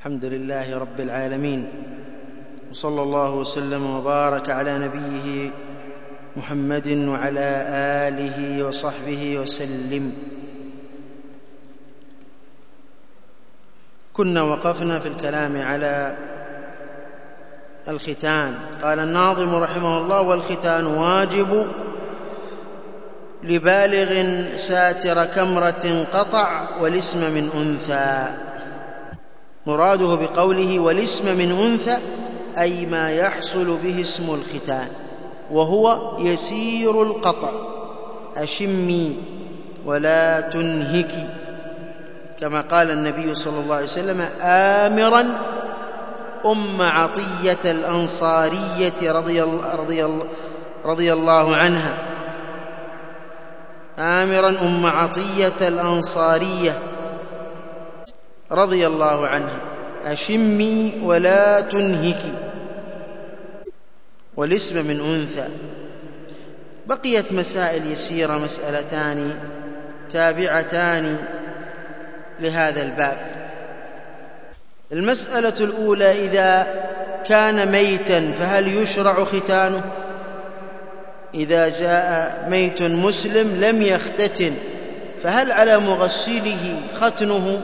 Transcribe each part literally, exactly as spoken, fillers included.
الحمد لله رب العالمين، وصلى الله وسلم وبارك على نبيه محمد وعلى آله وصحبه وسلم. كنا وقفنا في الكلام على الختان. قال الناظم رحمه الله: والختان واجب لبالغ ساتر كمرة قطع والاسم من أنثى. مراده بقوله والاسم من أنثى أي ما يحصل به اسم الختان، وهو يسير القطع، أشمي ولا تنهكي، كما قال النبي صلى الله عليه وسلم آمرا أم عطية الأنصارية رضي الله, رضي الله, رضي الله عنها آمرا أم عطية الأنصارية رضي الله عنها: أشمي ولا تنهكي، والاسم من أنثى. بقيت مسائل يسيرة، مسألتان تابعتان لهذا الباب. المسألة الأولى: إذا كان ميتا فهل يشرع ختانه؟ إذا جاء ميت مسلم لم يختتن فهل على مغسله ختنه؟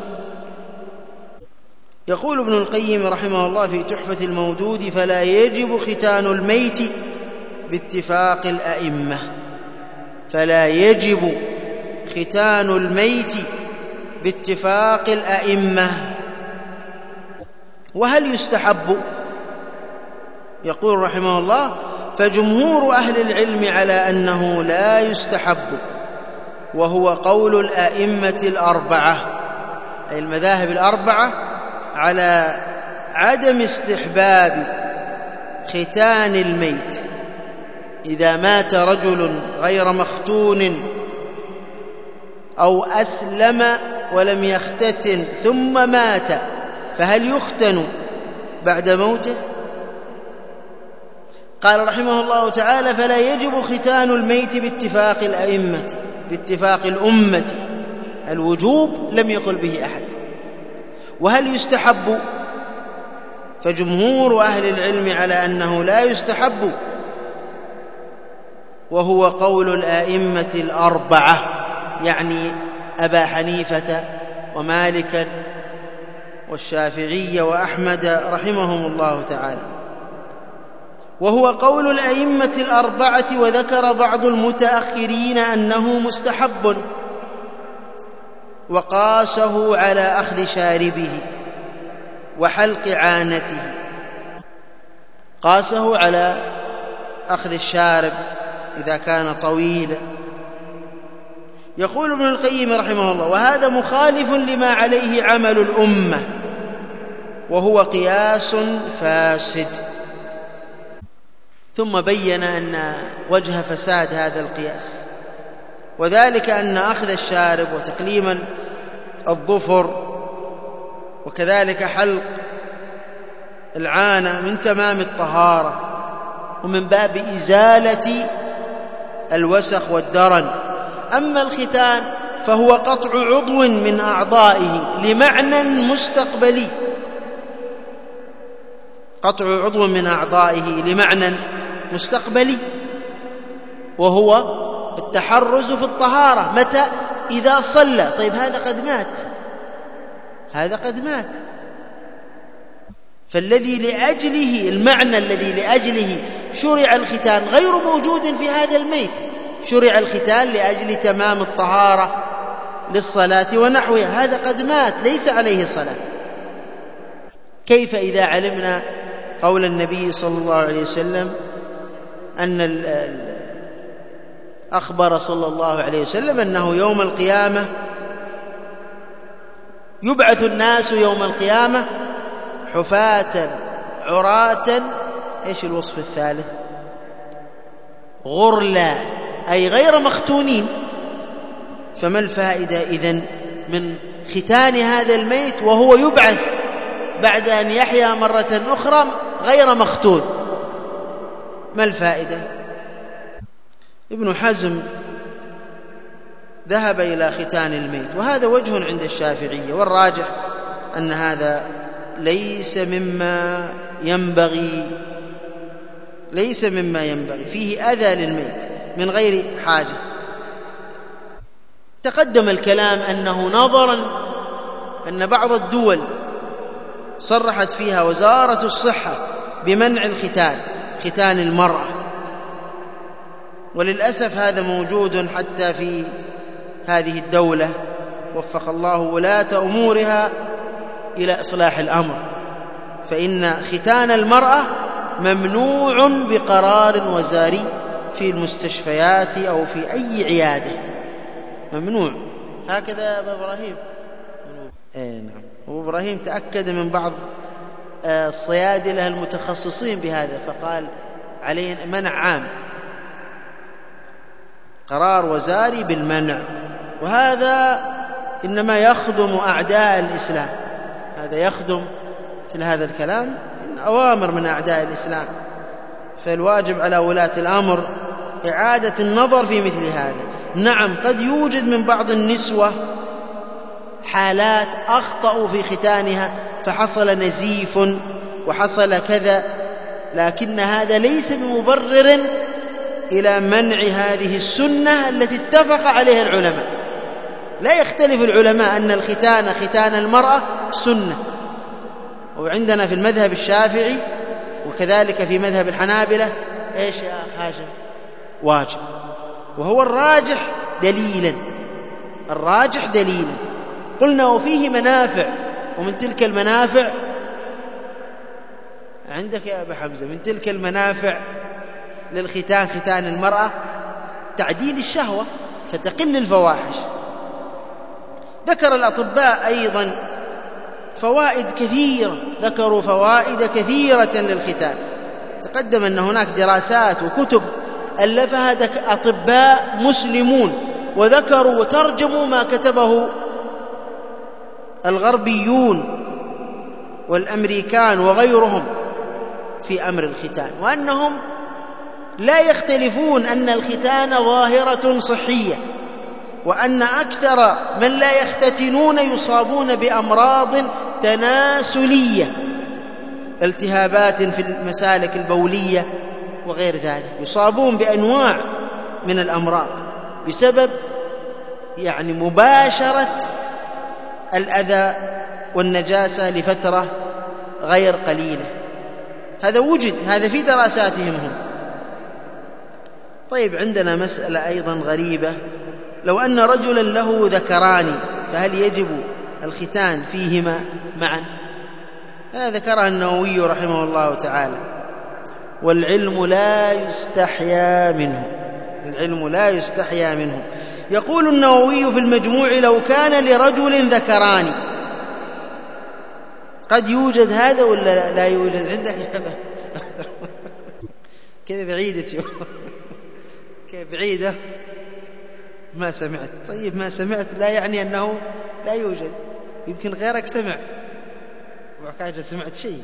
يقول ابن القيم رحمه الله في تحفة المودود: فلا يجب ختان الميت باتفاق الأئمة. فلا يجب ختان الميت باتفاق الأئمة. وهل يستحب؟ يقول رحمه الله: فجمهور أهل العلم على أنه لا يستحب، وهو قول الأئمة الأربعة، أي المذاهب الأربعة، على عدم استحباب ختان الميت. إذا مات رجل غير مختون أو أسلم ولم يختتن ثم مات فهل يختن بعد موته؟ قال رحمه الله تعالى: فلا يجب ختان الميت باتفاق الأئمة، باتفاق الأمة. الوجوب لم يقل به أحد. وهل يستحب؟ فجمهور أهل العلم على أنه لا يستحب، وهو قول الآئمة الأربعة، يعني أبا حنيفة ومالكا والشافعي وأحمد رحمهم الله تعالى. وهو قول الأئمة الأربعة، وذكر بعض المتأخرين أنه مستحب، وقاسه على أخذ شاربه وحلق عانته. قاسه على أخذ الشارب إذا كان طويلا. يقول ابن القيم رحمه الله: وهذا مخالف لما عليه عمل الأمة، وهو قياس فاسد. ثم بين أن وجه فساد هذا القياس، وذلك أن أخذ الشارب وتقليم الظفر وكذلك حلق العانة من تمام الطهارة، ومن باب إزالة الوسخ والدرن. أما الختان فهو قطع عضو من أعضائه لمعنى مستقبلي، قطع عضو من أعضائه لمعنى مستقبلي، وهو التحرز في الطهارة. متى؟ إذا صلى. طيب هذا قد مات، هذا قد مات. فالذي لأجله، المعنى الذي لأجله شرع الختان غير موجود في هذا الميت. شرع الختان لأجل تمام الطهارة للصلاة ونحوها، هذا قد مات ليس عليه صلاة. كيف إذا علمنا قول النبي صلى الله عليه وسلم أن أخبر صلى الله عليه وسلم أنه يوم القيامة يبعث الناس يوم القيامة حفاة عراة، إيش الوصف الثالث؟ غرلا، أي غير مختونين. فما الفائدة إذن من ختان هذا الميت وهو يبعث بعد أن يحيا مرة أخرى غير مختون؟ ما الفائدة؟ ابن حزم ذهب إلى ختان الميت، وهذا وجه عند الشافعية، والراجح أن هذا ليس مما ينبغي ليس مما ينبغي فيه أذى للميت من غير حاجة. تقدم الكلام أنه نظرا أن بعض الدول صرحت فيها وزارة الصحة بمنع الختان ختان المرأة، وللأسف هذا موجود حتى في هذه الدولة، وفق الله ولاة أمورها إلى إصلاح الأمر، فإن ختان المرأة ممنوع بقرار وزاري في المستشفيات أو في أي عيادة، ممنوع. هكذا يا أبا إبراهيم؟ إيه نعم. أبو إبراهيم تأكد من بعض الصيادلة المتخصصين بهذا فقال عليه منع عام، قرار وزاري بالمنع، وهذا إنما يخدم أعداء الإسلام، هذا يخدم مثل هذا الكلام إن أوامر من أعداء الإسلام، فالواجب على ولاة الأمر إعادة النظر في مثل هذا. نعم قد يوجد من بعض النسوة حالات أخطأوا في ختانها فحصل نزيف وحصل كذا، لكن هذا ليس بمبرر إلى منع هذه السنة التي اتفق عليها العلماء. لا يختلف العلماء أن الختان ختان المرأة سنة، وعندنا في المذهب الشافعي وكذلك في مذهب الحنابلة إيش يا أخ هاشم؟ واجب، وهو الراجح دليلا، الراجح دليلا. قلنا وفيه منافع، ومن تلك المنافع عندك يا أبا حمزة، من تلك المنافع للختان ختان المرأة تعديل الشهوة فتقل الفواحش. ذكر الأطباء أيضا فوائد كثيرة، ذكروا فوائد كثيرة للختان. تقدم أن هناك دراسات وكتب ألفها أطباء مسلمون وذكروا وترجموا ما كتبه الغربيون والأمريكان وغيرهم في أمر الختان، وأنهم لا يختلفون أن الختان ظاهرة صحية، وأن أكثر من لا يختتنون يصابون بأمراض تناسلية، التهابات في المسالك البولية وغير ذلك، يصابون بأنواع من الأمراض بسبب يعني مباشرة الأذى والنجاسة لفترة غير قليلة. هذا وجد، هذا في دراساتهم هم. طيب عندنا مسألة أيضا غريبة، لو أن رجلا له ذكران فهل يجب الختان فيهما معا؟ هذا ذكرها النووي رحمه الله تعالى، والعلم لا يستحيا منه، العلم لا يستحيا منه. يقول النووي في المجموع لو كان لرجل ذكران، قد يوجد هذا ولا لا يوجد عندك؟ كيف بعيدة كيف بعيدة ما سمعت. طيب ما سمعت لا يعني أنه لا يوجد، يمكن غيرك سمع وعكاجة سمعت شيء.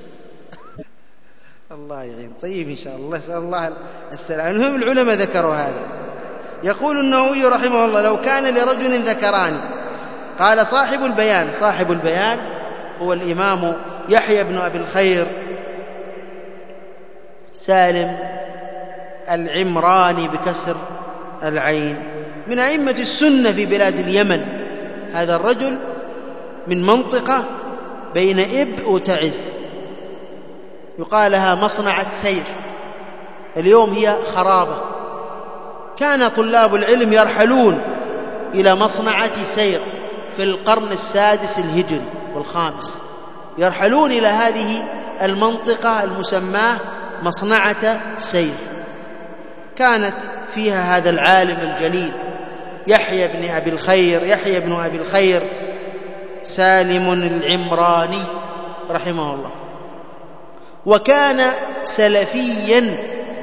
الله يعين. طيب إن شاء الله، أسأل الله السلام. المهم العلماء ذكروا هذا. يقول النووي رحمه الله لو كان لرجل ذكران، قال صاحب البيان، صاحب البيان هو الإمام يحيى بن أبي الخير سالم العمراني بكسر العين، من أئمة السنة في بلاد اليمن. هذا الرجل من منطقة بين إب وتعز يقال لها مصنعة سير، اليوم هي خرابة. كان طلاب العلم يرحلون إلى مصنعة سير في القرن السادس الهجري والخامس، يرحلون إلى هذه المنطقة المسماة مصنعة سير. كانت فيها هذا العالم الجليل يحيى بن أبي الخير يحيى بن أبي الخير سالم العمراني رحمه الله، وكان سلفيا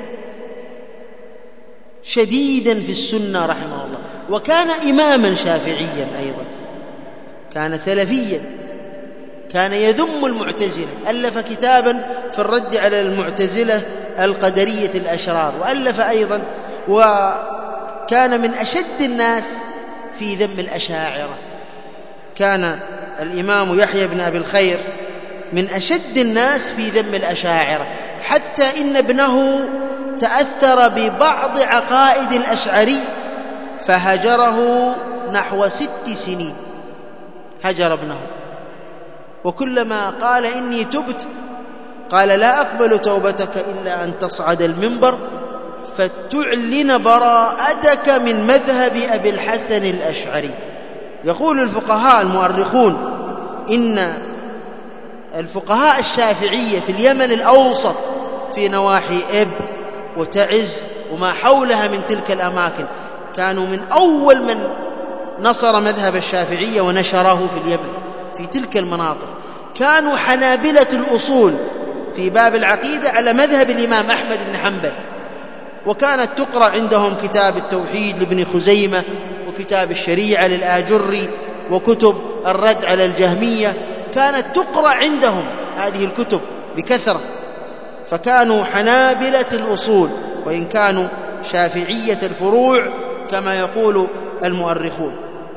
شديدا في السنة رحمه الله، وكان إماما شافعيا أيضا، كان سلفيا، كان يذم المعتزلة، ألف كتابا في الرد على المعتزلة القدرية الأشرار، وألف أيضا وكان من أشد الناس في ذم الأشاعرة. كان الإمام يحيى بن أبي الخير من أشد الناس في ذم الأشاعرة، حتى إن ابنه تأثر ببعض عقائد الأشعري فهجره نحو ست سنين، هجر ابنه. وكلما قال إني تبت قال لا أقبل توبتك إلا أن تصعد المنبر فتعلن براءتك من مذهب أبي الحسن الأشعري. يقول الفقهاء المؤرخون إن الفقهاء الشافعية في اليمن الأوسط في نواحي إب وتعز وما حولها من تلك الأماكن كانوا من أول من نصر مذهب الشافعية ونشره في اليمن. في تلك المناطق كانوا حنابلة الأصول في باب العقيدة على مذهب الإمام أحمد بن حنبل، وكانت تقرأ عندهم كتاب التوحيد لابن خزيمة وكتاب الشريعة للآجري وكتب الرد على الجهمية، كانت تقرأ عندهم هذه الكتب بكثرة، فكانوا حنابلة الأصول وإن كانوا شافعية الفروع كما يقول المؤرخون.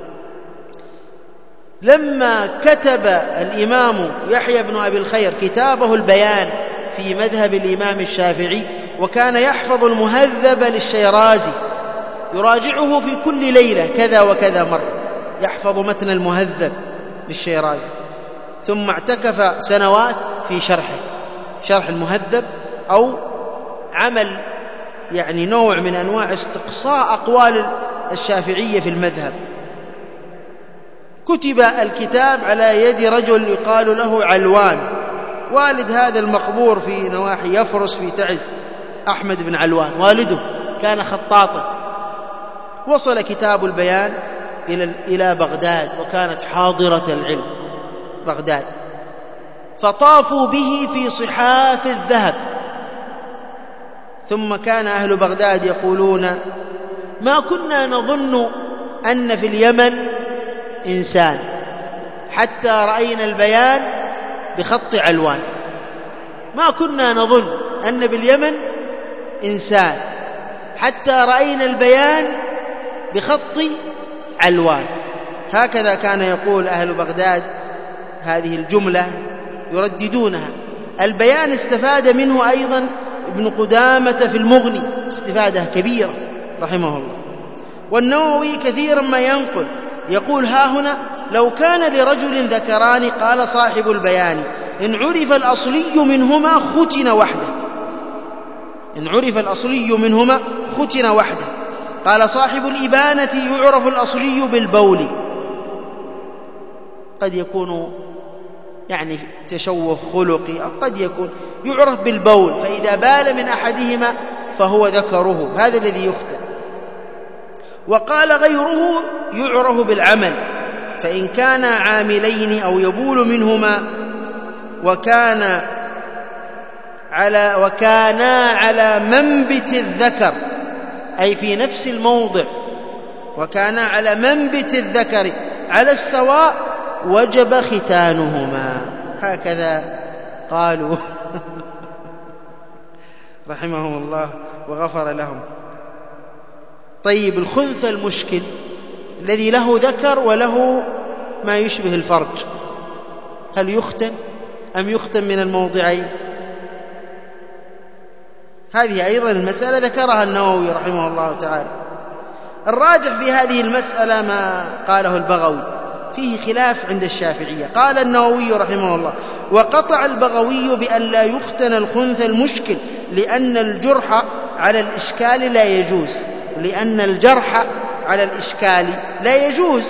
لما كتب الإمام يحيى بن أبي الخير كتابه البيان في مذهب الإمام الشافعي، وكان يحفظ المهذب للشيرازي يراجعه في كل ليلة كذا وكذا مرة، يحفظ متن المهذب للشيرازي، ثم اعتكف سنوات في شرحه، شرح المهذب، أو عمل يعني نوع من أنواع استقصاء أقوال الشافعية في المذهب. كتب الكتاب على يد رجل يقال له علوان، والد هذا المقبور في نواحي يفرس في تعز، أحمد بن علوان والده كان خطاطا. وصل كتاب البيان إلى بغداد، وكانت حاضرة العلم بغداد، فطافوا به في صحاف الذهب. ثم كان أهل بغداد يقولون ما كنا نظن أن في اليمن إنسان حتى رأينا البيان بخط علوان، ما كنا نظن أن باليمن إنسان حتى رأينا البيان بخط علوان. هكذا كان يقول أهل بغداد، هذه الجملة يرددونها. البيان استفاد منه أيضا ابن قدامة في المغني استفادة كبيرة رحمه الله. والنووي كثيرا ما ينقل يقول ها هنا لو كان لرجل ذكران قال صاحب البيان إن عرف الأصلي منهما ختن وحده، إن عرف الأصلي منهما ختن وحده. قال صاحب الإبانة يعرف الأصلي بالبول، قد يكون يعني تشوه خلقي، أو قد يكون يعرف بالبول، فإذا بال من أحدهما فهو ذكره، هذا الذي يختن. وقال غيره يعرف بالعمل، فإن كان عاملين أو يبول منهما وكان على وكانا على منبت الذكر، أي في نفس الموضع، وكانا على منبت الذكر على السواء وجب ختانهما. هكذا قالوا رحمهم الله وغفر لهم. طيب، الخنثى المشكل الذي له ذكر وله ما يشبه الفرج، هل يختن أم يختن من الموضعين؟ هذه أيضا المسألة ذكرها النووي رحمه الله تعالى. الراجح في هذه المسألة ما قاله البغوي، فيه خلاف عند الشافعية. قال النووي رحمه الله وقطع البغوي بأن لا يختن الخنثى المشكل لأن الجرح على الإشكال لا يجوز، لأن الجرح على الإشكال لا يجوز.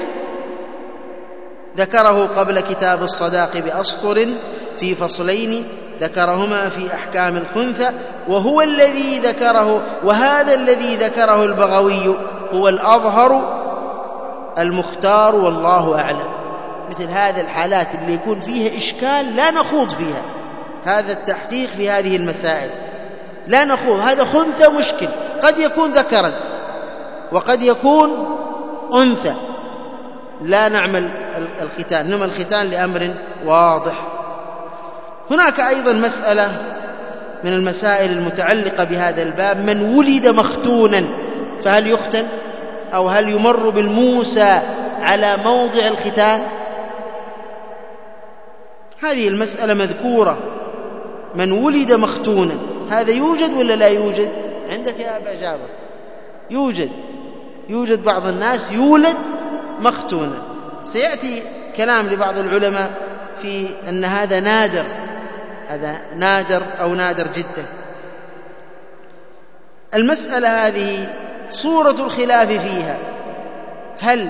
ذكره قبل كتاب الصداق بأسطر في فصلين ذكرهما في أحكام الخنثى، وهو الذي ذكره وهذا الذي ذكره البغوي هو الأظهر المختار والله أعلم. مثل هذه الحالات اللي يكون فيها إشكال لا نخوض فيها، هذا التحقيق في هذه المسائل لا نخوض. هذا خنثى مشكل، قد يكون ذكرا وقد يكون أنثى، لا نعمل الختان، نعمل الختان لأمر واضح. هناك أيضا مسألة من المسائل المتعلقة بهذا الباب، من ولد مختونا فهل يختن أو هل يمر بالموسى على موضع الختان؟ هذه المسألة مذكورة، من ولد مختونا، هذا يوجد ولا لا يوجد عندك يا أبا جابر؟ يوجد، يوجد بعض الناس يولد مختونا. سيأتي كلام لبعض العلماء في أن هذا نادر، هذا نادر أو نادر جدا. المسألة هذه صورة الخلاف فيها، هل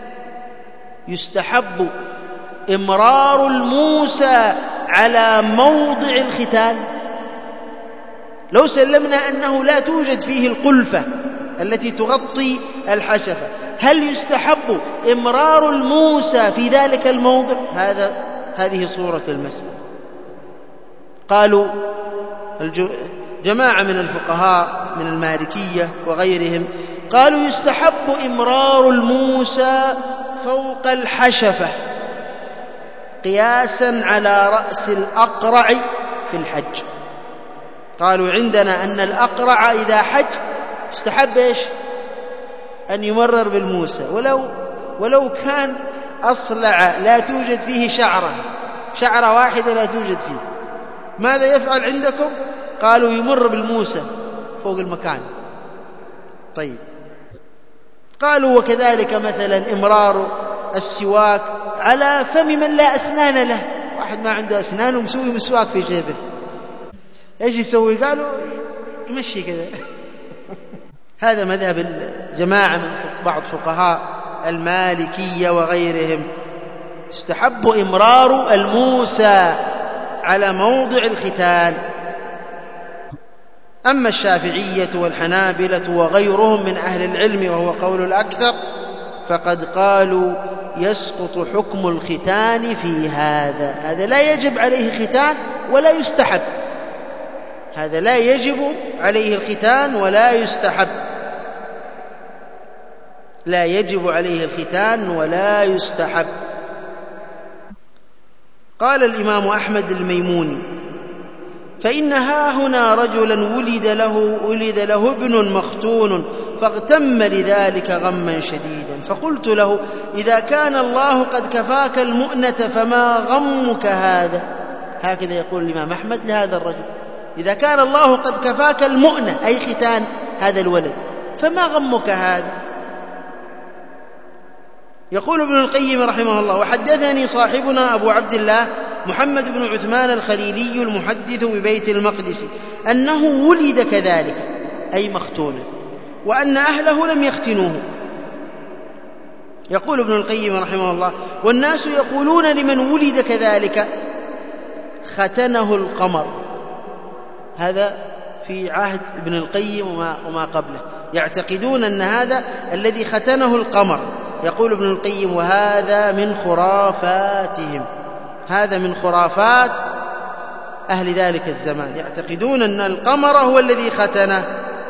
يستحب إمرار الموسى على موضع الختان؟ لو سلمنا أنه لا توجد فيه القلفة التي تغطي الحشفة، هل يستحب إمرار الموسى في ذلك الموضع؟ هذا هذه صورة المسألة. قالوا جماعة من الفقهاء من المالكية وغيرهم قالوا يستحب إمرار الموسى فوق الحشفة قياسا على رأس الأقرع في الحج. قالوا عندنا أن الأقرع إذا حج يستحب إيش؟ أن يمرر بالموسى، ولو ولو كان أصلع لا توجد فيه شعرة شعرة واحدة لا توجد فيه، ماذا يفعل عندكم؟ قالوا يمر بالموسى فوق المكان. طيب، قالوا وكذلك مثلا إمرار السواك على فم من لا أسنان له، واحد ما عنده أسنان ومسوي مسواك في جيبه، إيش يسوي؟ قالوا يمشي كذا. هذا مذهب الجماعة من بعض فقهاء المالكية وغيرهم، استحب إمرار الموسى على موضع الختان. أما الشافعية والحنابلة وغيرهم من أهل العلم وهو قول الأكثر فقد قالوا يسقط حكم الختان في هذا، هذا لا يجب عليه ختان ولا يستحب، هذا لا يجب عليه الختان ولا يستحب، لا يجب عليه الختان ولا يستحب. قال الإمام أحمد الميموني: فإن ها هنا رجلا ولد له ولد له ابن مختون فاغتم لذلك غما شديدا، فقلت له: إذا كان الله قد كفاك المؤنة فما غمك هذا؟ هكذا يقول الإمام أحمد لهذا الرجل: إذا كان الله قد كفاك المؤنة أي ختان هذا الولد فما غمك هذا؟ يقول ابن القيم رحمه الله: وحدثني صاحبنا أبو عبد الله محمد بن عثمان الخليلي المحدث ببيت المقدس أنه ولد كذلك أي مختونا، وأن أهله لم يختنوه. يقول ابن القيم رحمه الله: والناس يقولون لمن ولد كذلك ختنه القمر. هذا في عهد ابن القيم وما, وما قبله، يعتقدون أن هذا الذي ختنه القمر. يقول ابن القيم: وهذا من خرافاتهم، هذا من خرافات أهل ذلك الزمان، يعتقدون أن القمر هو الذي ختنه.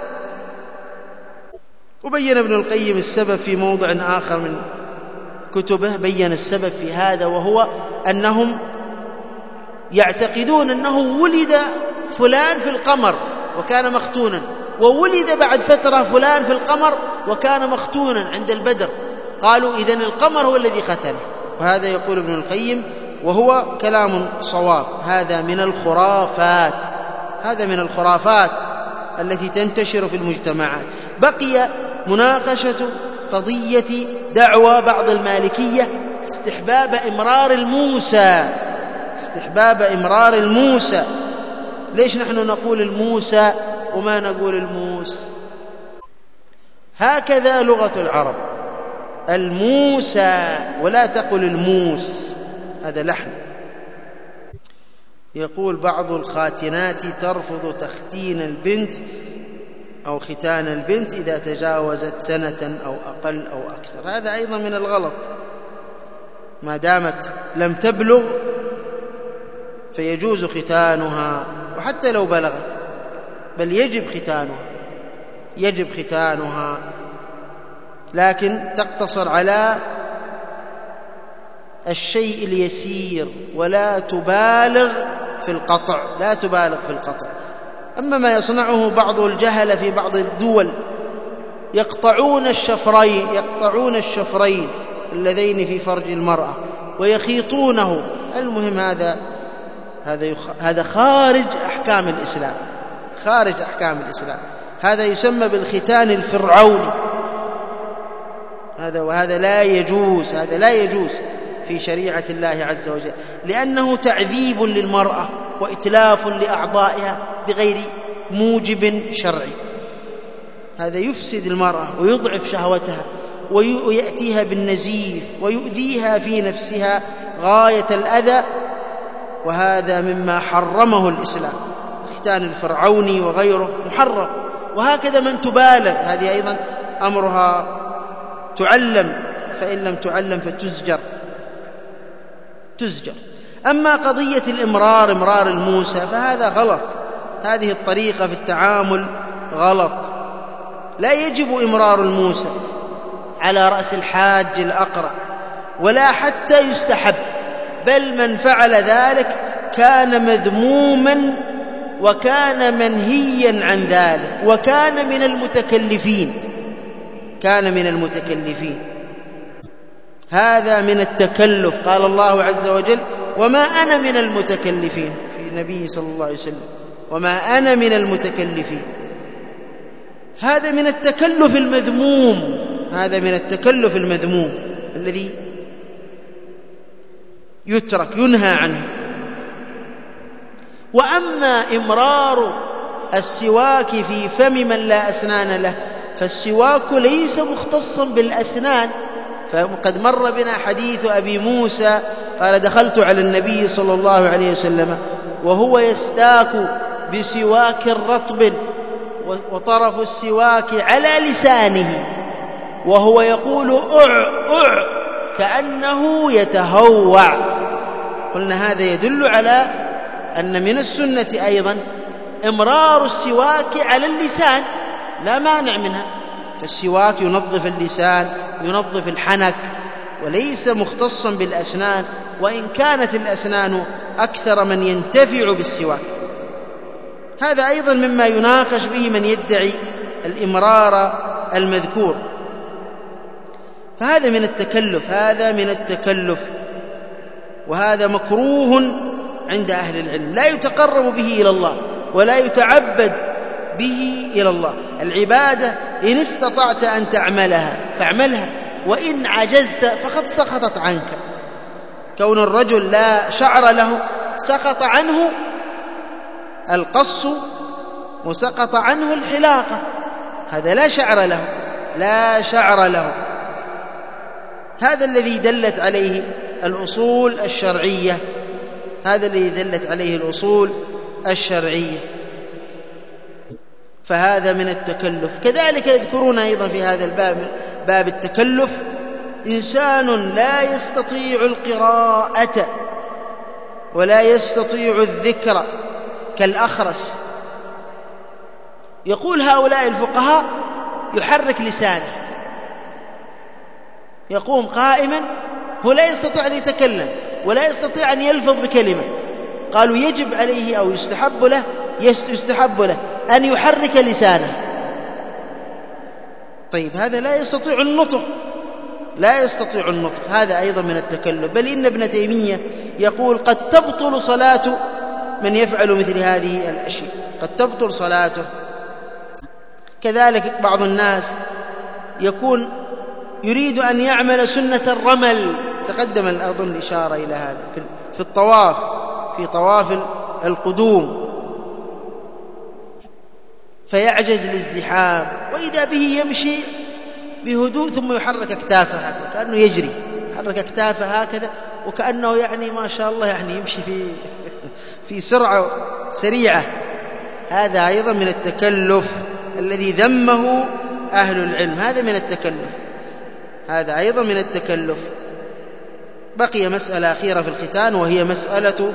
وبين ابن القيم السبب في موضع آخر من كتبه، بين السبب في هذا، وهو أنهم يعتقدون أنه ولد فلان في القمر وكان مختونا، وولد بعد فترة فلان في القمر وكان مختونا عند البدر، قالوا إذن القمر هو الذي ختنه. وهذا يقول ابن القيم وهو كلام صواب، هذا من الخرافات، هذا من الخرافات التي تنتشر في المجتمعات. بقي مناقشة قضية دعوى بعض المالكية استحباب إمرار الموسى، استحباب إمرار الموسى. ليش نحن نقول الموسى وما نقول الموس؟ هكذا لغة العرب، الموسى ولا تقل الموس، هذا لحن. يقول: بعض الخاتنات ترفض تختين البنت أو ختان البنت إذا تجاوزت سنة أو أقل أو أكثر. هذا أيضا من الغلط، ما دامت لم تبلغ فيجوز ختانها، وحتى لو بلغت، بل يجب ختانها، يجب ختانها، لكن تقتصر على الشيء اليسير ولا تبالغ في القطع، لا تبالغ في القطع. أما ما يصنعه بعض الجهلة في بعض الدول، يقطعون الشفرين يقطعون الشفرين اللذين في فرج المرأة ويخيطونه، المهم هذا هذا يخ... هذا خارج أحكام الإسلام، خارج أحكام الإسلام. هذا يسمى بالختان الفرعوني، هذا وهذا لا يجوز، هذا لا يجوز في شريعة الله عز وجل، لأنه تعذيب للمرأة وإتلاف لأعضائها بغير موجب شرعي. هذا يفسد المرأة ويضعف شهوتها ويأتيها بالنزيف ويؤذيها في نفسها غاية الأذى، وهذا مما حرمه الإسلام. الختان الفرعوني وغيره محرم. وهكذا من تبالغ، هذه أيضا أمرها تعلم، فإن لم تعلم فتزجر تزجر. أما قضية الإمرار، إمرار الموسى، فهذا غلط، هذه الطريقة في التعامل غلط. لا يجب إمرار الموسى على رأس الحاج الأقرع، ولا حتى يستحب، بل من فعل ذلك كان مذموما وكان منهيا عن ذلك وكان من المتكلفين، كان من المتكلفين. هذا من التكلف. قال الله عز وجل: وما أنا من المتكلفين، في النبي صلى الله عليه وسلم: وما أنا من المتكلفين. هذا من التكلف المذموم، هذا من التكلف المذموم الذي يترك ينهى عنه. وأما إمرار السواك في فم من لا أسنان له، فالسواك ليس مختصا بالأسنان. فقد مر بنا حديث أبي موسى قال: دخلت على النبي صلى الله عليه وسلم وهو يستاك بسواك رطب وطرف السواك على لسانه وهو يقول أع أع كأنه يتهوع. قلنا هذا يدل على أن من السنة أيضا إمرار السواك على اللسان، لا مانع منها، فالسواك ينظف اللسان ينظف الحنك وليس مختصا بالأسنان، وإن كانت الأسنان أكثر من ينتفع بالسواك. هذا أيضا مما يناقش به من يدعي الإمرار المذكور. فهذا من التكلف، هذا من التكلف، وهذا مكروه عند أهل العلم، لا يتقرب به إلى الله ولا يتعبد به إلى الله. العبادة إن استطعت أن تعملها فاعملها، وإن عجزت فقد سقطت عنك. كون الرجل لا شعر له سقط عنه القص وسقط عنه الحلاقة، هذا لا شعر له، لا شعر له. هذا الذي دلت عليه الأصول الشرعية، هذا الذي دلت عليه الأصول الشرعية. فهذا من التكلف. كذلك يذكرون أيضا في هذا الباب، باب التكلف: إنسان لا يستطيع القراءة ولا يستطيع الذكر كالأخرس. يقول هؤلاء الفقهاء: يحرك لسانه، يقوم قائما، هو لا يستطيع أن يتكلم ولا يستطيع أن يلفظ بكلمة. قالوا يجب عليه أو يستحب له يستحب له أن يحرك لسانه. طيب هذا لا يستطيع النطق، لا يستطيع النطق، هذا أيضا من التكلف. بل إن ابن تيمية يقول: قد تبطل صلاة من يفعل مثل هذه الأشياء، قد تبطل صلاته. كذلك بعض الناس يكون يريد أن يعمل سنة الرمل، تقدم أظن الإشارة إلى هذا في الطواف، في طواف القدوم، فيعجز للزحام، وإذا به يمشي بهدوء ثم يحرك أكتافه هكذا كأنه يجري، يحرك أكتافه هكذا وكأنه يعني ما شاء الله يعني يمشي في في سرعة سريعة. هذا أيضا من التكلف الذي ذمه أهل العلم، هذا من التكلف، هذا أيضا من التكلف. بقي مسألة أخيرة في الختان، وهي مسألة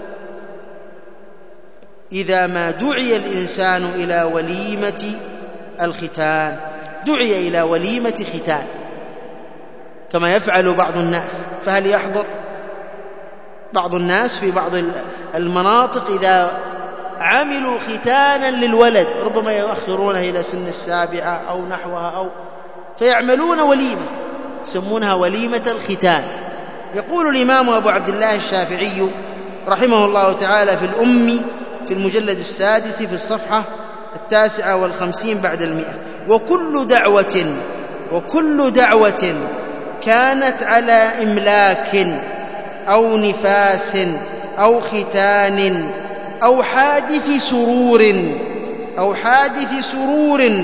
إذا ما دعي الإنسان إلى وليمة الختان، دعي إلى وليمة ختان كما يفعل بعض الناس، فهل يحضر؟ بعض الناس في بعض المناطق إذا عملوا ختانا للولد ربما يؤخرونه إلى سن السابعة أو نحوها، أو فيعملون وليمة يسمونها وليمة الختان. يقول الإمام أبو عبد الله الشافعي رحمه الله تعالى في الأم في المجلد السادس في الصفحة التاسعة والخمسين بعد المئة: وكل دعوة وكل دعوة كانت على إملاك أو نفاس أو ختان أو حادث سرور أو حادث سرور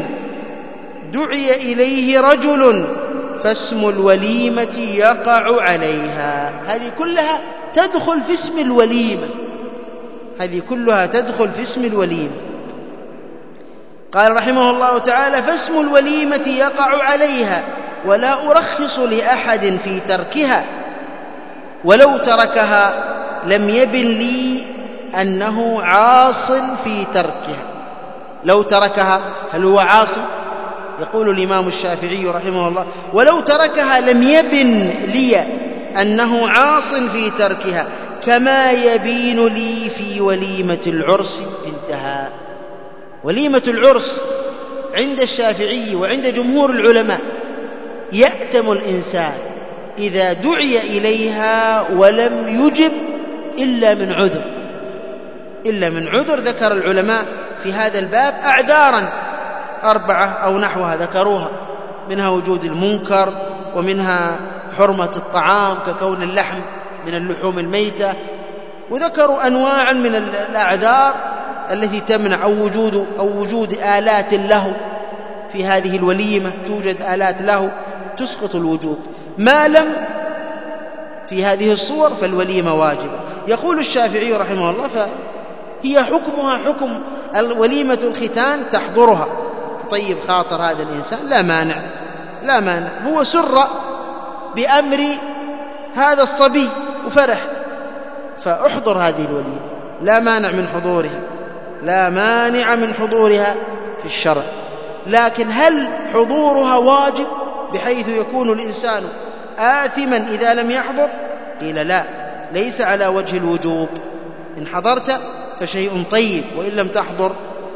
دعي إليه رجل فاسم الوليمة يقع عليها. هذه كلها تدخل في اسم الوليمة، هذه كلها تدخل في اسم الوليمة. قال رحمه الله تعالى: فاسم الوليمة يقع عليها ولا أرخص لأحد في تركها، ولو تركها لم يبن لي أنه عاص في تركها. لو تركها هل هو عاص؟ يقول الإمام الشافعي رحمه الله: ولو تركها لم يبن لي أنه عاص في تركها كما يبين لي في وليمة العرس. انتهى. وليمة العرس عند الشافعي وعند جمهور العلماء يأتم الإنسان إذا دعي إليها ولم يجب إلا من عذر، إلا من عذر. ذكر العلماء في هذا الباب أعذارا أربعة أو نحوها ذكروها، منها وجود المنكر، ومنها حرمة الطعام ككون اللحم من اللحوم الميتة، وذكروا أنواعا من الأعذار التي تمنع، أو وجود أو وجود آلات له في هذه الوليمة، توجد آلات له تسقط الوجوب. ما لم في هذه الصور فالوليمة واجبة. يقول الشافعي رحمه الله: فهي حكمها حكم وليمة الختان تحضرها، طيب خاطر هذا الإنسان، لا مانع لا مانع هو سر بأمر هذا الصبي وفرح، فأحضر هذه الوليمة، لا مانع من حضورها، لا مانع من حضورها في الشرع. لكن هل حضورها واجب بحيث يكون الإنسان آثما إذا لم يحضر؟ قيل لا، ليس على وجه الوجوب. إن حضرت فشيء طيب، وإن لم تحضر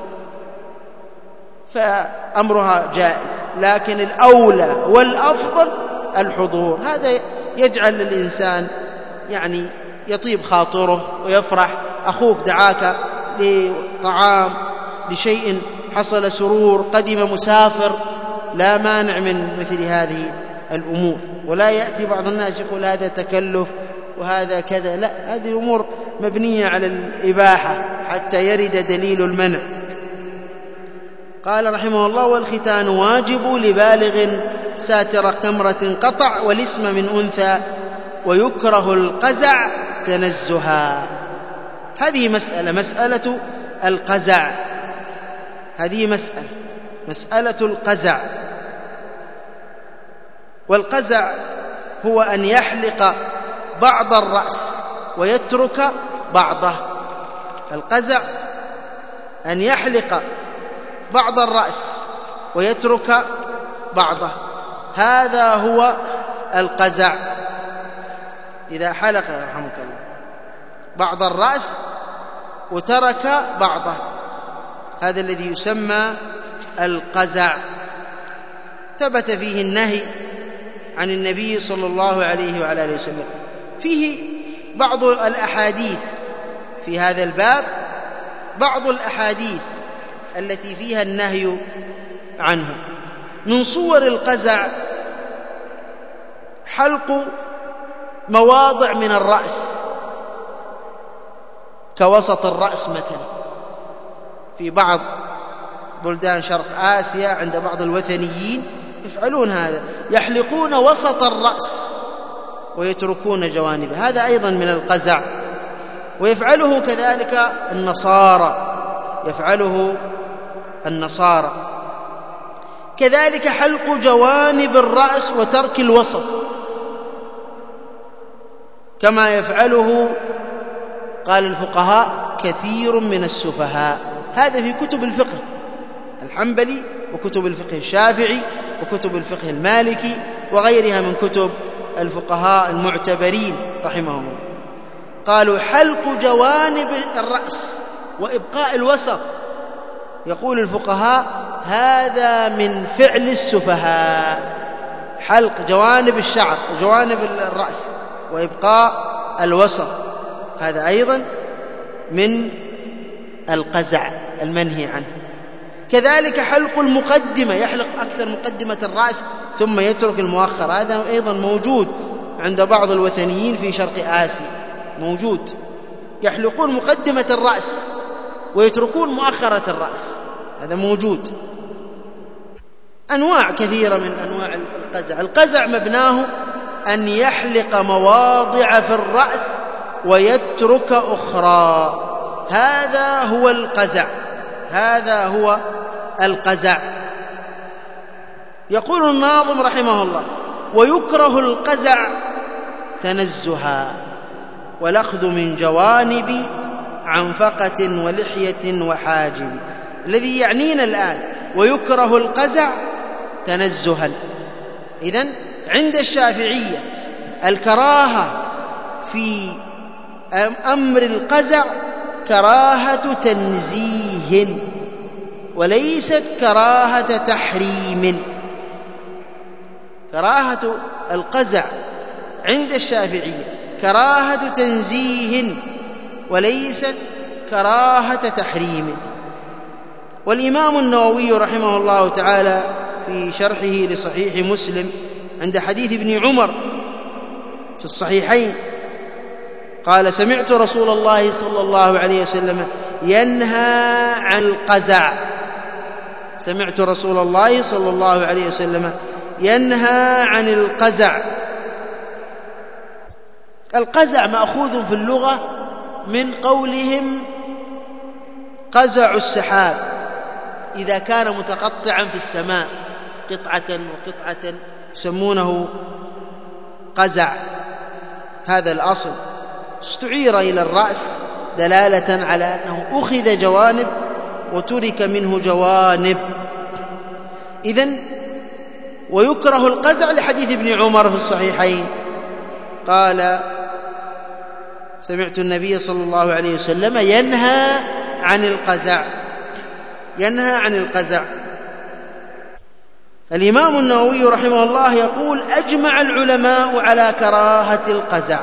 فأمرها جائز، لكن الأولى والأفضل الحضور. هذا يجعل الإنسان يعني يطيب خاطره ويفرح. أخوك دعاك لطعام، لشيء حصل سرور، قدم مسافر، لا مانع من مثل هذه الأمور. ولا يأتي بعض الناس يقول هذا تكلف وهذا كذا، لا، هذه الأمور مبنية على الإباحة حتى يرد دليل المنع. قال رحمه الله: والختان واجب لبالغ ساتر كمرة قطع والاسم من أنثى ويكره القزع تنزها. هذه مسألة مسألة القزع، هذه مسألة مسألة القزع. والقزع هو أن يحلق بعض الرأس ويترك بعضه. القزع أن يحلق بعض الرأس ويترك بعضه، هذا هو القزع. إذا حلق يرحمك الله بعض الرأس وترك بعضه، هذا الذي يسمى القزع. ثبت فيه النهي عن النبي صلى الله عليه وعلى آله وسلم. فيه بعض الأحاديث في هذا الباب، بعض الأحاديث التي فيها النهي عنه. من صور القزع حلق مواضع من الرأس كوسط الرأس مثلا، في بعض بلدان شرق آسيا عند بعض الوثنيين يفعلون هذا، يحلقون وسط الرأس ويتركون جوانبه، هذا أيضا من القزع. ويفعله كذلك النصارى، يفعله النصارى كذلك، حلق جوانب الرأس وترك الوسط، كما يفعله قال الفقهاء كثير من السفهاء. هذا في كتب الفقه الحنبلي وكتب الفقه الشافعي وكتب الفقه المالكي وغيرها من كتب الفقهاء المعتبرين رحمهم الله. قالوا حلق جوانب الرأس وإبقاء الوسط، يقول الفقهاء هذا من فعل السفهاء، حلق جوانب الشعر جوانب الرأس وإبقاء الوسط، هذا أيضا من القزع المنهي عنه. كذلك حلق المقدمة، يحلق أكثر مقدمة الرأس ثم يترك المؤخر، هذا أيضا موجود عند بعض الوثنيين في شرق آسيا، موجود، يحلقون مقدمة الرأس ويتركون مؤخرة الرأس، هذا موجود. أنواع كثيرة من أنواع القزع. القزع مبناه أن يحلق مواضع في الرأس ويترك أخرى، هذا هو القزع، هذا هو القزع. يقول الناظم رحمه الله: ويكره القزع تنزها والأخذ من جوانب عنفقة ولحية وحاجب. الذي يعنينا الآن ويكره القزع تنزها. إذن عند الشافعية الكراهة في أمر القزع كراهة تنزيه وليست كراهة تحريم. كراهة القزع عند الشافعية كراهة تنزيه وليست كراهة تحريم. والإمام النووي رحمه الله تعالى في شرحه لصحيح مسلم عند حديث ابن عمر في الصحيحين قال: سمعت رسول الله صلى الله عليه وسلم ينهى عن القزع. سمعت رسول الله صلى الله عليه وسلم ينهى عن القزع. القزع مأخوذ في اللغة من قولهم قزع السحاب، إذا كان متقطعا في السماء قطعة وقطعة يسمونه قزع، هذا الأصل. استعير إلى الرأس دلالة على أنه أخذ جوانب وترك منه جوانب. إذن ويكره القزع لحديث ابن عمر في الصحيحين قال: سمعت النبي صلى الله عليه وسلم ينهى عن القزع، ينهى عن القزع. الإمام النووي رحمه الله يقول: أجمع العلماء على كراهة القزع.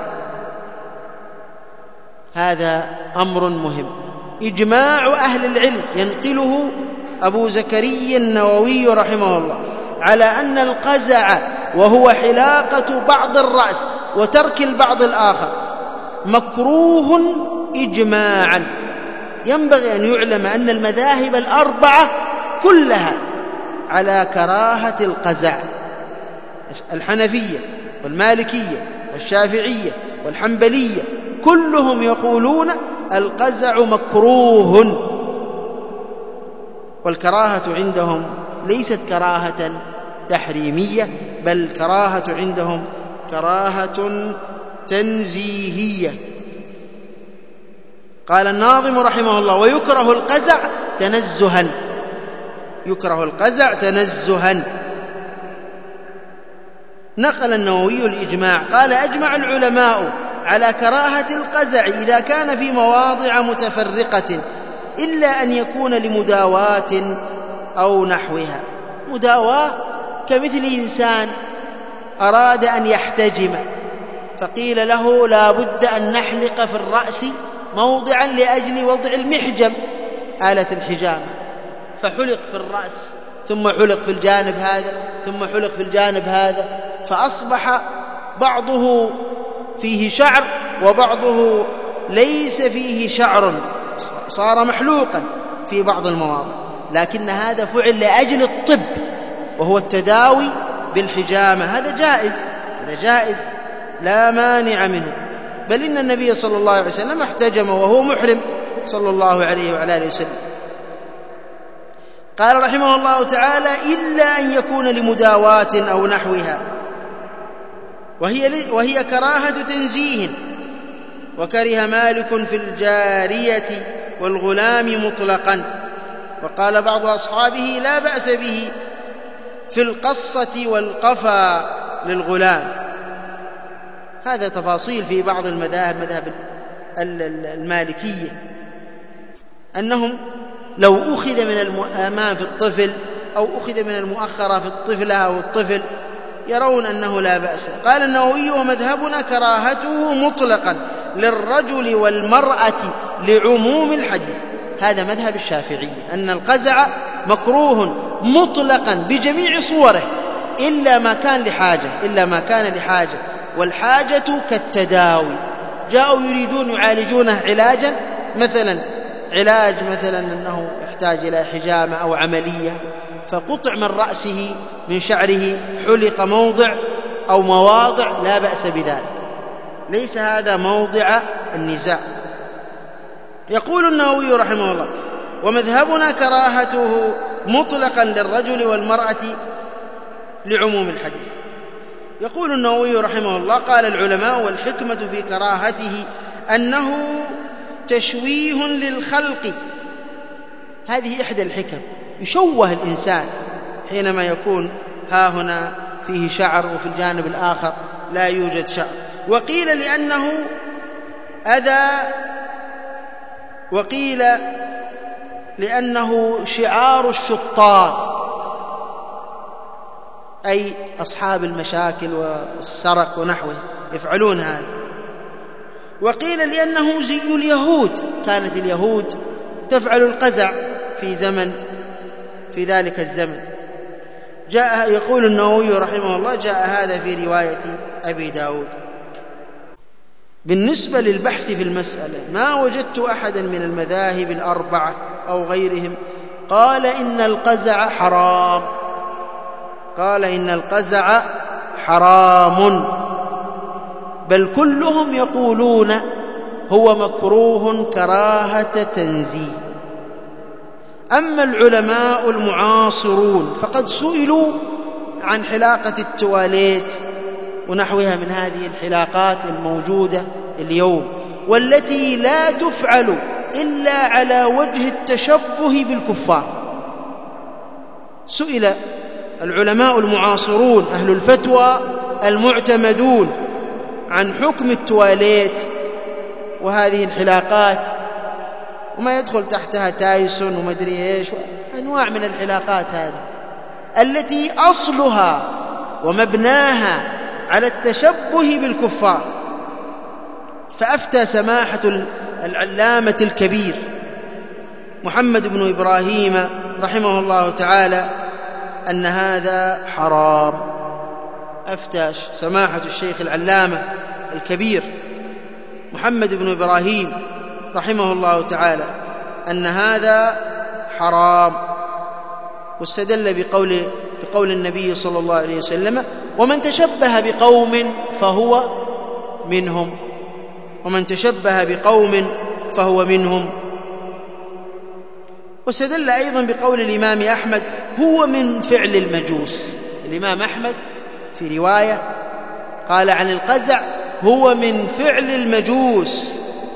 هذا أمر مهم، إجماع أهل العلم ينقله أبو زكريا النووي رحمه الله على أن القزع وهو حلاقة بعض الرأس وترك البعض الآخر مكروه إجماعا. ينبغي أن يعلم أن المذاهب الأربعة كلها على كراهة القزع، الحنفية والمالكية والشافعية والحنبلية كلهم يقولون القزع مكروه، والكراهة عندهم ليست كراهة تحريمية بل كراهة عندهم كراهة تنزيهية. قال الناظم رحمه الله: ويكره القزع تنزها، يكره القزع تنزها. نقل النووي الإجماع قال: أجمع العلماء على كراهة القزع إذا كان في مواضع متفرقة إلا أن يكون لمداواة أو نحوها. مداواة كمثل إنسان أراد أن يحتجم فقيل له لا بد أن نحلق في الرأس موضعا لأجل وضع المحجم، آلة الحجامة، فحلق في الرأس ثم حلق في الجانب هذا ثم حلق في الجانب هذا، فأصبح بعضه فيه شعر وبعضه ليس فيه شعر، صار محلوقا في بعض المواضع. لكن هذا فعل لأجل الطب وهو التداوي بالحجامة، هذا جائز، هذا جائز لا مانع منه. بل إن النبي صلى الله عليه وسلم احتجم وهو محرم صلى الله عليه وعلى آله وسلم. قال رحمه الله تعالى: إلا أن يكون لمداواة أو نحوها، وهي, وهي كراهة تنزيه. وكره مالك في الجارية والغلام مطلقا، وقال بعض أصحابه لا بأس به في القصة والقفا للغلام. هذا تفاصيل في بعض المذاهب، مذهب المالكية، أنهم لو أخذ من الأمام في الطفل أو أخذ من المؤخرة في الطفلة أو الطفل يرون أنه لا بأس. قال النووي: ومذهبنا كراهته مطلقا للرجل والمرأة لعموم الحديث. هذا مذهب الشافعي، أن القزع مكروه مطلقا بجميع صوره إلا ما كان لحاجة إلا ما كان لحاجة والحاجة كالتداوي. جاءوا يريدون يعالجونه علاجا، مثلا علاج مثلا أنه يحتاج إلى حجامة أو عملية، فقطع من رأسه من شعره حلق موضع أو مواضع، لا بأس بذلك، ليس هذا موضع النزاع. يقول النووي رحمه الله: ومذهبنا كراهته مطلقا للرجل والمرأة لعموم الحديث. يقول النووي رحمه الله: قال العلماء: والحكمة في كراهته أنه تشويه للخلق. هذه إحدى الحكم، يشوه الإنسان حينما يكون ها هنا فيه شعر وفي الجانب الآخر لا يوجد شعر. وقيل لأنه أذى، وقيل لأنه شعار الشطار، أي أصحاب المشاكل والسرق ونحوه يفعلون هذا. وقيل لأنه زي اليهود، كانت اليهود تفعل القزع في زمن في ذلك الزمن. جاء يقول النووي رحمه الله: جاء هذا في رواية أبي داود. بالنسبة للبحث في المسألة ما وجدت أحدا من المذاهب الأربعة أو غيرهم قال إن القزع حرام قال إن القزع حرام بل كلهم يقولون هو مكروه كراهة تنزيه. أما العلماء المعاصرون فقد سئلوا عن حلاقة التواليت ونحوها من هذه الحلاقات الموجودة اليوم، والتي لا تفعل إلا على وجه التشبه بالكفار. سئل العلماء المعاصرون أهل الفتوى المعتمدون عن حكم التواليت وهذه الحلاقات وما يدخل تحتها تايسون ومدري ايش، أنواع من الحلاقات هذه التي أصلها ومبناها على التشبه بالكفار. فأفتى سماحة العلامة الكبير محمد بن إبراهيم رحمه الله تعالى أن هذا حرام. أفتى سماحة الشيخ العلامة الكبير محمد بن إبراهيم رحمه الله تعالى أن هذا حرام، واستدل بقول, بقول النبي صلى الله عليه وسلم: ومن تشبه بقوم فهو منهم ومن تشبه بقوم فهو منهم. واستدل أيضا بقول الإمام أحمد: هو من فعل المجوس. الإمام أحمد في رواية قال عن القزع: هو من فعل المجوس.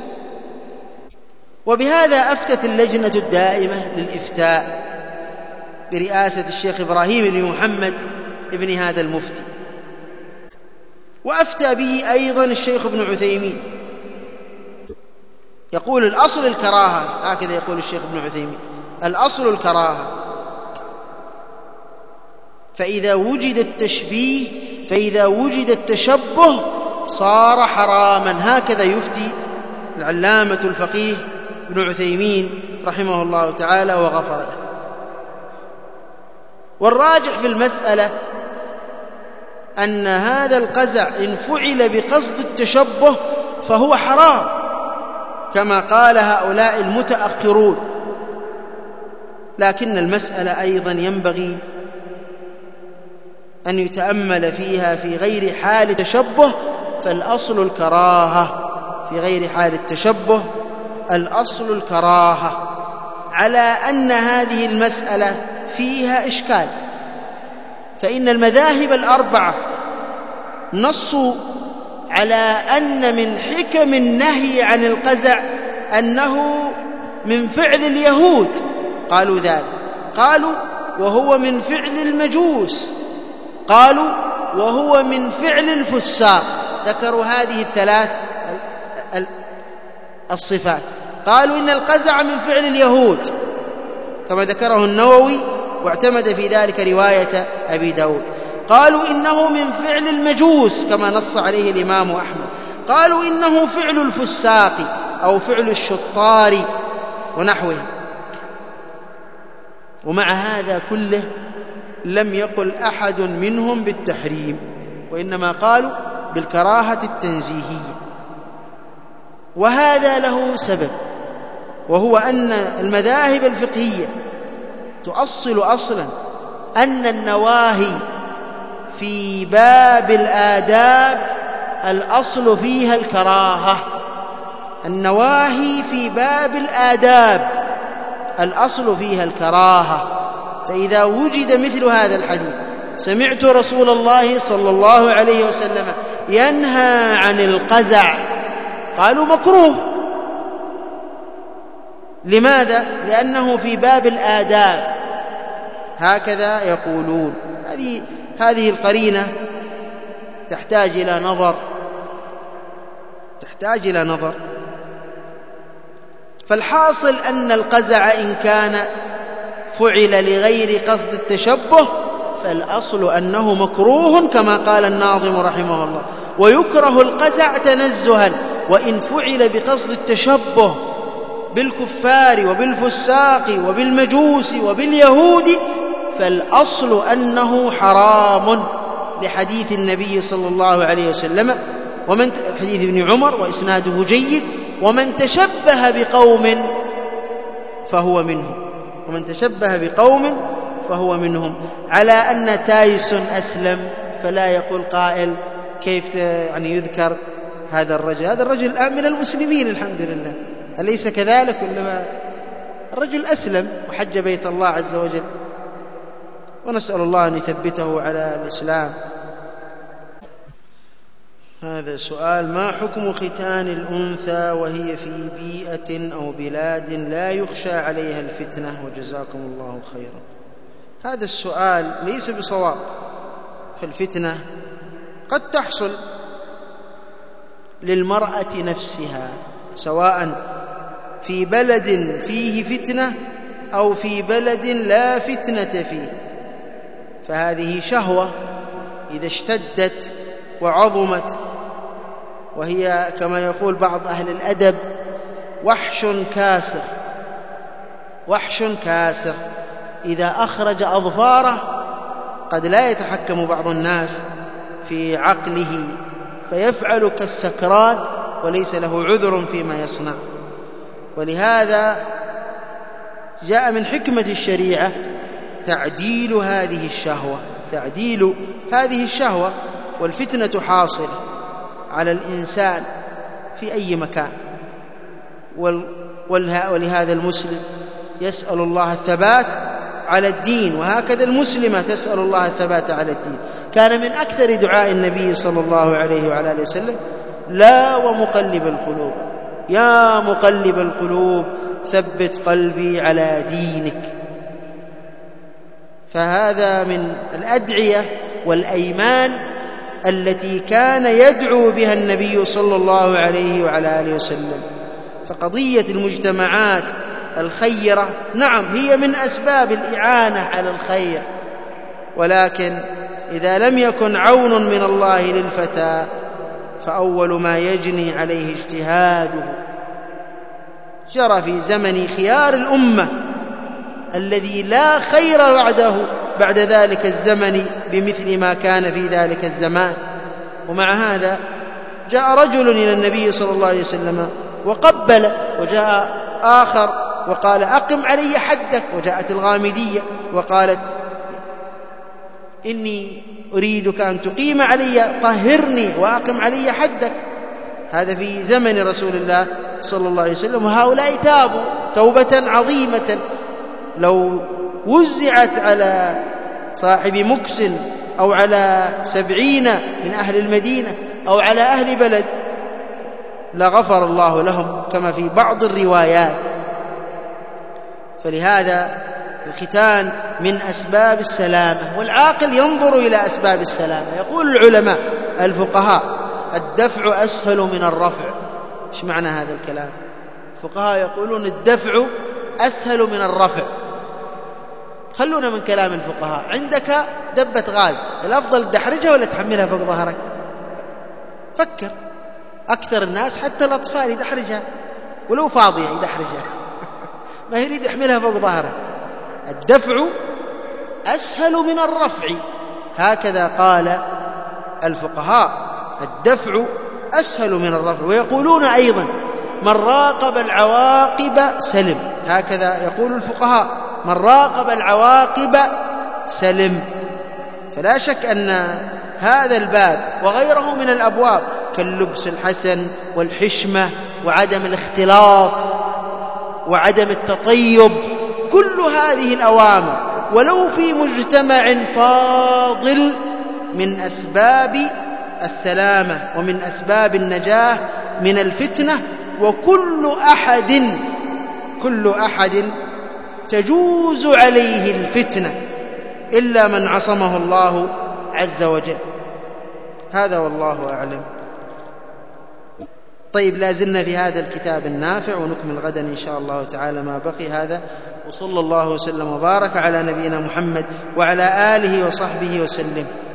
وبهذا أفتت اللجنة الدائمة للإفتاء برئاسة الشيخ إبراهيم بن محمد ابن هذا المفتي، وأفتى به أيضا الشيخ ابن عثيمين. يقول: الأصل الكراهة، هكذا يقول الشيخ ابن عثيمين: الأصل الكراهة، فإذا وجد التشبيه فإذا وجد التشبه صار حراما. هكذا يفتي العلامة الفقيه ابن عثيمين رحمه الله تعالى وغفر له. والراجح في المسألة أن هذا القزع إن فعل بقصد التشبه فهو حرام، كما قال هؤلاء المتأخرون. لكن المسألة أيضا ينبغي أن يتأمل فيها في غير حال التشبه، فالأصل الكراهة. في غير حال التشبه الأصل الكراهة، على أن هذه المسألة فيها إشكال، فإن المذاهب الأربعة نصوا على أن من حكم النهي عن القزع أنه من فعل اليهود. قالوا ذلك، قالوا وهو من فعل المجوس، قالوا وهو من فعل الفساق. ذكروا هذه الثلاث الصفات. قالوا إن القزع من فعل اليهود كما ذكره النووي واعتمد في ذلك رواية أبي داود. قالوا إنه من فعل المجوس كما نص عليه الإمام أحمد. قالوا إنه فعل الفساق أو فعل الشطار ونحوه. ومع هذا كله لم يقل أحد منهم بالتحريم، وإنما قالوا بالكراهة التنزيهية. وهذا له سبب، وهو أن المذاهب الفقهية تؤصل أصلا أن النواهي في باب الآداب الأصل فيها الكراهة. النواهي في باب الآداب الأصل فيها الكراهة. فإذا وجد مثل هذا الحديث: سمعت رسول الله صلى الله عليه وسلم ينهى عن القزع، قالوا مكروه. لماذا؟ لأنه في باب الآداب، هكذا يقولون. هذه هذه القرينة تحتاج إلى نظر تحتاج إلى نظر فالحاصل أن القزع إن كان فعل لغير قصد التشبه فالأصل أنه مكروه كما قال الناظم رحمه الله. ويكره القزع تنزها، وإن فعل بقصد التشبه بالكفار وبالفساق وبالمجوس وباليهود فالأصل أنه حرام، لحديث النبي صلى الله عليه وسلم ومن حديث ابن عمر وإسناده جيد: ومن تشبه بقوم فهو منهم ومن تشبه بقوم فهو منهم. على أن تايس أسلم، فلا يقول قائل كيف يعني يذكر هذا الرجل هذا الرجل الآن من المسلمين الحمد لله، أليس كذلك؟ ولا الرجل أسلم وحج بيت الله عز وجل، ونسأل الله أن يثبته على الإسلام. هذا سؤال: ما حكم ختان الأنثى وهي في بيئة أو بلاد لا يخشى عليها الفتنة؟ وجزاكم الله خيرا. هذا السؤال ليس بصواب، فالفتنة قد تحصل للمرأة نفسها، سواء في بلد فيه فتنة أو في بلد لا فتنة فيه، فهذه شهوة إذا اشتدت وعظمت، وهي كما يقول بعض أهل الأدب وحش كاسر وحش كاسر إذا أخرج أظفاره قد لا يتحكم بعض الناس في عقله فيفعل كالسكران وليس له عذر فيما يصنع. ولهذا جاء من حكمة الشريعة تعديل هذه الشهوة تعديل هذه الشهوة والفتنة حاصلة على الإنسان في أي مكان. ولهذا المسلم يسأل الله الثبات على الدين، وهكذا المسلمة تسأل الله الثبات على الدين. كان من أكثر دعاء النبي صلى الله عليه وعلى آله وسلم: لا ومقلب القلوب يا مقلب القلوب ثبت قلبي على دينك. فهذا من الأدعية والأيمان التي كان يدعو بها النبي صلى الله عليه وعلى آله وسلم. فقضية المجتمعات الخيرة نعم هي من أسباب الإعانة على الخير، ولكن إذا لم يكن عون من الله للفتى فأول ما يجني عليه اجتهاده. جرى في زمن خيار الأمة الذي لا خير بعده بعد ذلك الزمن بمثل ما كان في ذلك الزمان. ومع هذا جاء رجل إلى النبي صلى الله عليه وسلم وقبل، وجاء آخر وقال: أقم علي حدك. وجاءت الغامدية وقالت: إني أريدك أن تقيم علي، طهرني وأقم علي حدك. هذا في زمن رسول الله صلى الله عليه وسلم، وهؤلاء تابوا توبة عظيمة. لو وزعت على صاحب مكس أو على سبعين من أهل المدينة أو على أهل بلد لغفر الله لهم كما في بعض الروايات. فلهذا الختان من أسباب السلامة، والعاقل ينظر إلى أسباب السلامة. يقول العلماء الفقهاء: الدفع أسهل من الرفع. إيش معنى هذا الكلام؟ الفقهاء يقولون الدفع أسهل من الرفع. خلونا من كلام الفقهاء. عندك دبة غاز، الأفضل تدحرجها ولا تحملها فوق ظهرك؟ فكر. أكثر الناس حتى الأطفال يدحرجها ولو فاضية يدحرجها ما يريد يحملها فوق ظهره. الدفع أسهل من الرفع، هكذا قال الفقهاء، الدفع أسهل من الرفع. ويقولون أيضا من راقب العواقب سلم، هكذا يقول الفقهاء، من راقب العواقب سلم. فلا شك أن هذا الباب وغيره من الأبواب كاللبس الحسن والحشمة وعدم الاختلاط وعدم التطيب، كل هذه الأوامر ولو في مجتمع فاضل من أسباب السلامة ومن أسباب النجاة من الفتنة. وكل أحد كل أحد تجوز عليه الفتنة إلا من عصمه الله عز وجل. هذا والله أعلم. طيب، لا زلنا في هذا الكتاب النافع ونكمل غدا إن شاء الله تعالى ما بقي. هذا وصلى الله وسلم وبارك على نبينا محمد وعلى آله وصحبه وسلم.